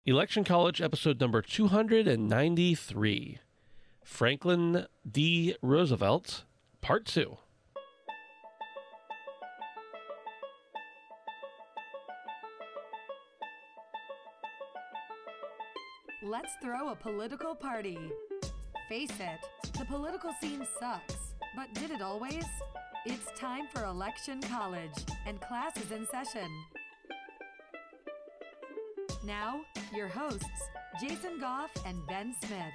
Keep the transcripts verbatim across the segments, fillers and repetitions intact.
Election College, episode number two hundred ninety-three. Franklin D. Roosevelt, part two. Let's throw a political party. Face it, the political scene sucks. But did it always? It's time for Election College, and class is in session. Now, your hosts, Jason Goff and Ben Smith.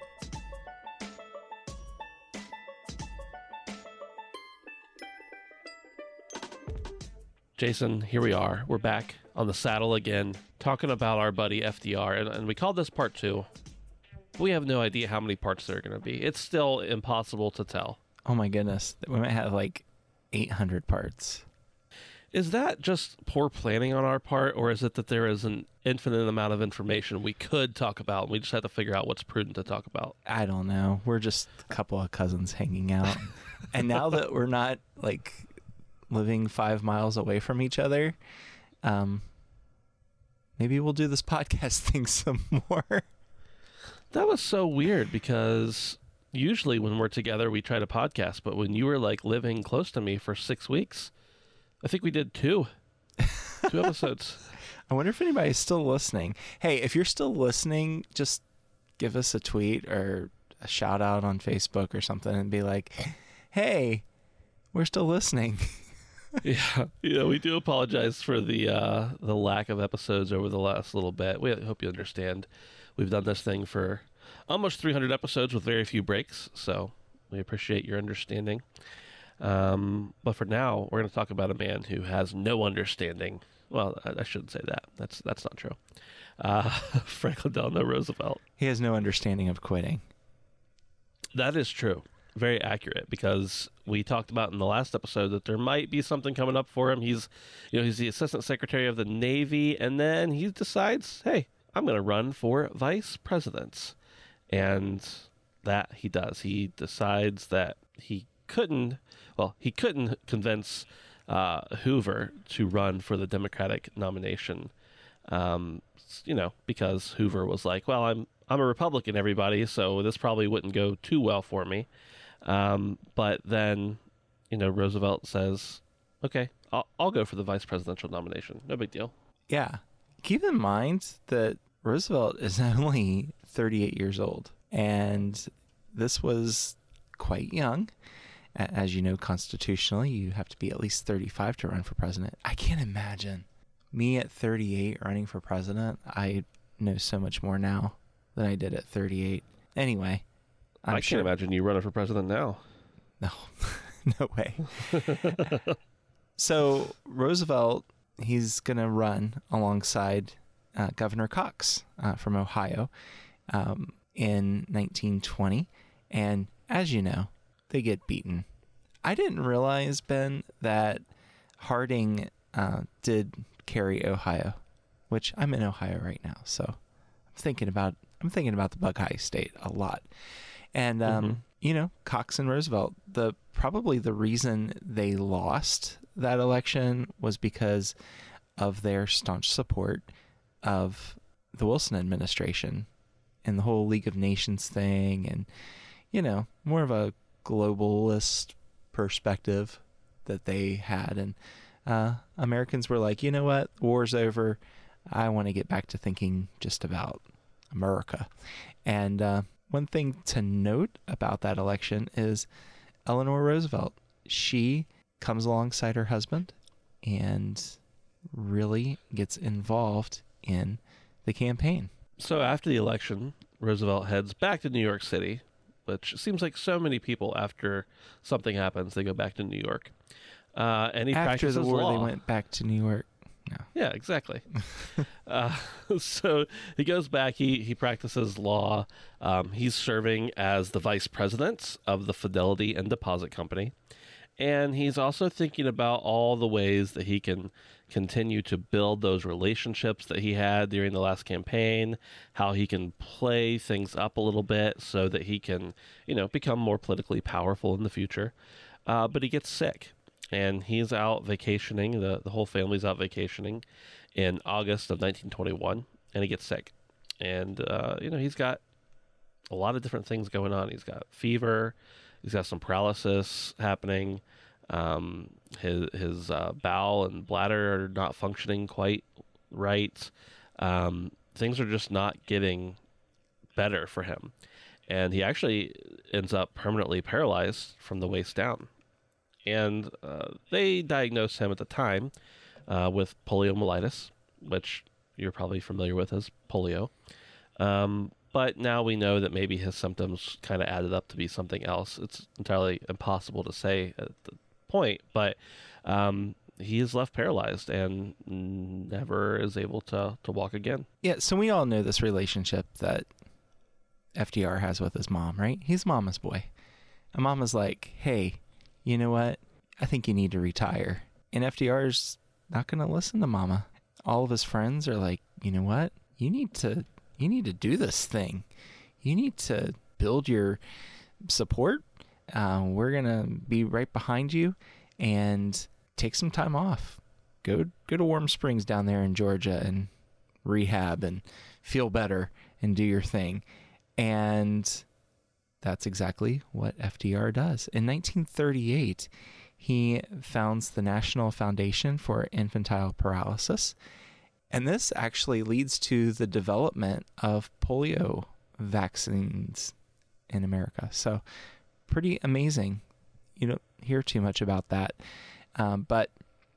Jason, here we are. We're back on the saddle again, talking about our buddy F D R, and, and we called this part two. We have no idea how many parts there are going to be. It's still impossible to tell. Oh my goodness. We might have like eight hundred parts. Is that just poor planning on our part, or is it that there is an infinite amount of information we could talk about, and we just have to figure out what's prudent to talk about? I don't know. We're just a couple of cousins hanging out. And now that we're not like living five miles away from each other, um, maybe we'll do this podcast thing some more. That was so weird because usually when we're together, we try to podcast, but when you were like living close to me for six weeks, I think we did two, two episodes. I wonder if anybody's still listening. Hey, if you're still listening, just give us a tweet or a shout out on Facebook or something and be like, hey, we're still listening. Yeah, yeah, we do apologize for the uh, the lack of episodes over the last little bit. We hope you understand. We've done this thing for almost three hundred episodes with very few breaks, so we appreciate your understanding. Um, but for now, we're going to talk about a man who has no understanding. Well, I, I shouldn't say that. That's that's not true. Uh, Franklin Delano Roosevelt. He has no understanding of quitting. That is true. Very accurate, because we talked about in the last episode that there might be something coming up for him. He's, you know, he's the Assistant Secretary of the Navy, and then he decides, hey, I'm going to run for vice president. And that he does. He decides that he couldn't, well, he couldn't convince uh, Hoover to run for the Democratic nomination, um, you know, because Hoover was like, well, I'm I'm a Republican, everybody, so this probably wouldn't go too well for me. Um, but then, you know, Roosevelt says, okay, I'll, I'll go for the vice presidential nomination. No big deal. Yeah. Keep in mind that Roosevelt is only thirty-eight years old, and this was quite young. As you know, constitutionally, you have to be at least thirty-five to run for president. I can't imagine me at thirty-eight running for president. I know so much more now than I did at thirty-eight. Anyway, I'm I sure. can't imagine you running for president now. No, no way. So Roosevelt, he's going to run alongside uh, Governor Cox uh, from Ohio um, in nineteen twenty. And as you know, they get beaten. I didn't realize, Ben, that Harding uh, did carry Ohio, which I'm in Ohio right now. So I'm thinking about I'm thinking about the Buckeye State a lot. And, um, mm-hmm. you know, Cox and Roosevelt, the probably the reason they lost that election was because of their staunch support of the Wilson administration and the whole League of Nations thing, and, you know, more of a globalist perspective that they had. And uh, Americans were like, you know what, war's over. I want to get back to thinking just about America. And uh, one thing to note about that election is Eleanor Roosevelt. She comes alongside her husband and really gets involved in the campaign. So after the election, Roosevelt heads back to New York City, which seems like so many people, after something happens, they go back to New York. Uh, and he after practices the war, law. they went back to New York. No. Yeah, exactly. uh, so he goes back, he, he practices law. Um, he's serving as the vice president of the Fidelity and Deposit Company. And he's also thinking about all the ways that he can continue to build those relationships that he had during the last campaign, how he can play things up a little bit so that he can, you know, become more politically powerful in the future. Uh, but he gets sick, and he's out vacationing. The, the whole family's out vacationing in August of nineteen twenty-one, and he gets sick. And, uh, you know, he's got a lot of different things going on. He's got fever. He's got some paralysis happening. Um, his his uh, bowel and bladder are not functioning quite right. Um, things are just not getting better for him. And he actually ends up permanently paralyzed from the waist down. And uh, they diagnosed him at the time uh, with poliomyelitis, which you're probably familiar with as polio. Um, but now we know that maybe his symptoms kind of added up to be something else. It's entirely impossible to say at the point, but um, he is left paralyzed and never is able to, to walk again. Yeah, so we all know this relationship that F D R has with his mom, right? He's mama's boy. And mama's like, hey, you know what? I think you need to retire. And F D R's not going to listen to mama. All of his friends are like, you know what? You need to you need to do this thing. You need to build your support. Uh, we're going to be right behind you and take some time off. Go go to Warm Springs down there in Georgia and rehab and feel better and do your thing. And that's exactly what F D R does. In nineteen thirty-eight, he founds the National Foundation for Infantile Paralysis. And this actually leads to the development of polio vaccines in America. So pretty amazing. You don't hear too much about that. Um, but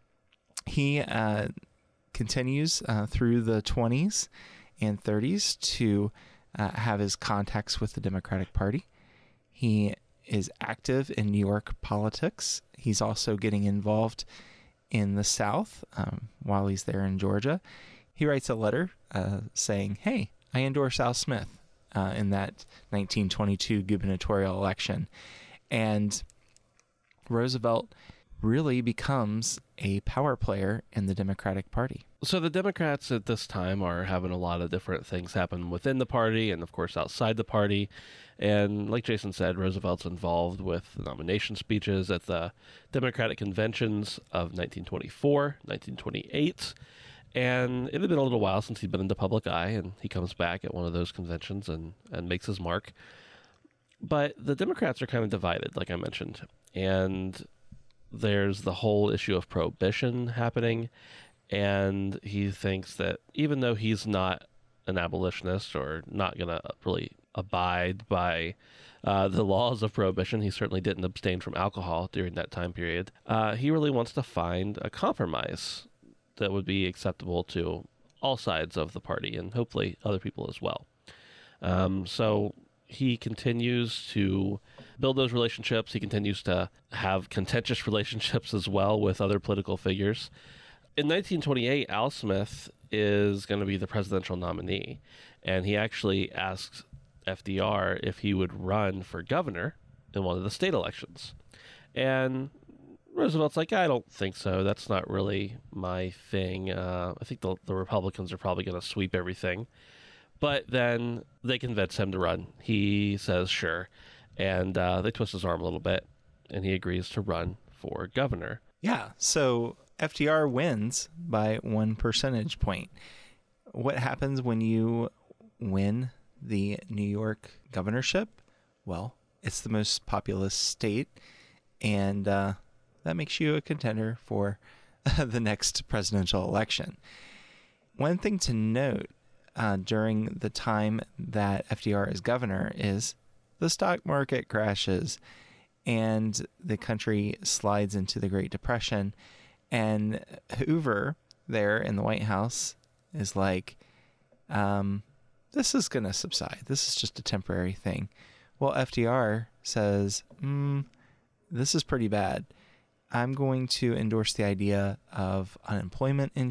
he uh, continues uh, through the twenties and thirties to uh, have his contacts with the Democratic Party. He is active in New York politics. He's also getting involved in the South um, while he's there in Georgia. He writes a letter uh, saying, hey, I endorse Al Smith uh, in that nineteen twenty-two gubernatorial election. And Roosevelt really becomes a power player in the Democratic Party. So the Democrats at this time are having a lot of different things happen within the party and, of course, outside the party. And like Jason said, Roosevelt's involved with the nomination speeches at the Democratic conventions of nineteen twenty-four, nineteen twenty-eight. And it had been a little while since he'd been in the public eye, and he comes back at one of those conventions and, and makes his mark. But the Democrats are kind of divided, like I mentioned. And there's the whole issue of prohibition happening. And he thinks that even though he's not an abolitionist or not going to really abide by uh, the laws of prohibition, he certainly didn't abstain from alcohol during that time period. Uh, he really wants to find a compromise that would be acceptable to all sides of the party and hopefully other people as well. Um, so he continues to build those relationships. He continues to have contentious relationships as well with other political figures. In nineteen twenty-eight, Al Smith is going to be the presidential nominee, and he actually asks F D R if he would run for governor in one of the state elections. And Roosevelt's like, I don't think so. That's not really my thing. Uh, I think the, the Republicans are probably going to sweep everything. But then they convince him to run. He says, sure. And uh, they twist his arm a little bit, and he agrees to run for governor. Yeah, so F D R wins by one percentage point. What happens when you win the New York governorship? Well, it's the most populous state, and uh, that makes you a contender for the next presidential election. One thing to note uh, during the time that F D R is governor is the stock market crashes and the country slides into the Great Depression. And Hoover there in the White House is like, um, this is going to subside. This is just a temporary thing. Well, F D R says, mm, this is pretty bad. I'm going to endorse the idea of unemployment insurance.